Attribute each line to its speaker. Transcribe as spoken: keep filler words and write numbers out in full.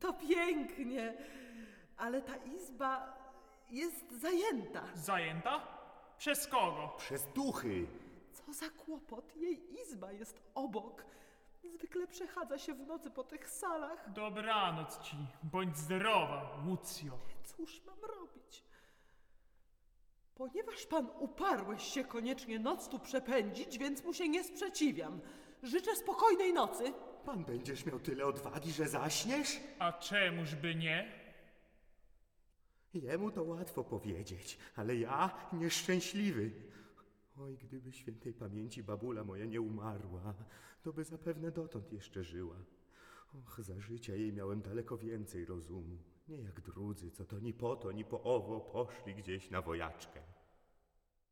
Speaker 1: To pięknie, ale ta izba jest zajęta.
Speaker 2: Zajęta? Przez kogo?
Speaker 3: Przez duchy.
Speaker 1: Co za kłopot, jej izba jest obok. Zwykle przechadza się w nocy po tych salach.
Speaker 2: Dobranoc ci, bądź zdrowa, Łucjo.
Speaker 1: Cóż mam robić? Ponieważ pan uparłeś się koniecznie noc tu przepędzić, więc mu się nie sprzeciwiam. Życzę spokojnej nocy.
Speaker 3: Pan będziesz miał tyle odwagi, że zaśniesz?
Speaker 2: A czemuż by nie?
Speaker 3: Jemu to łatwo powiedzieć, ale ja nieszczęśliwy. Oj, gdyby świętej pamięci babula moja nie umarła, to by zapewne dotąd jeszcze żyła. Och, za życia jej miałem daleko więcej rozumu. Nie jak drudzy, co to ni po to, ni po owo poszli gdzieś na wojaczkę.